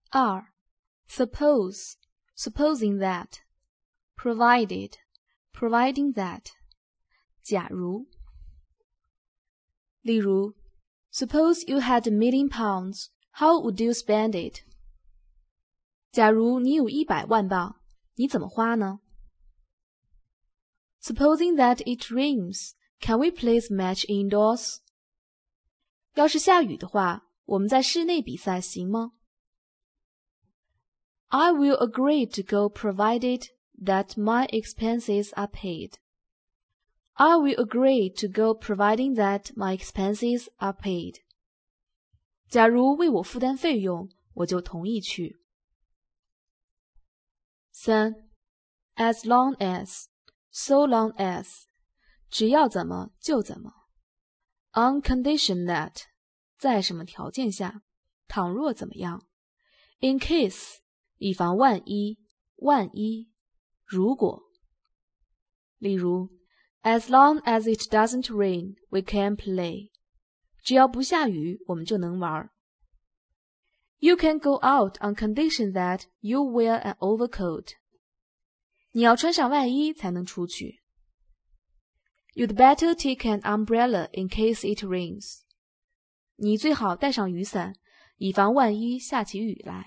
2. Suppose, supposing that. Provided, providing that. 假如。例如 Suppose you had £1,000,000, how would you spend it? 假如你有100万镑，你怎么花呢？ Supposing that it rains, can we please match indoors? 要是下雨的话，我们在室内比赛行吗？ I will agree to go provided that my expenses are paid. I will agree to go providing that my expenses are paid. 假如为我负担费用，我就同意去。3. As long as, so long as. 只要怎么就怎么。On condition that. 在什么条件下，倘若怎么样。In case. 以防万一，万一，如果。例如As long as it doesn't rain, we can play. 只要不下雨，我们就能玩。You can go out on condition that you wear an overcoat. 你要穿上外衣才能出去。You'd better take an umbrella in case it rains. 你最好带上雨伞，以防万一下起雨来。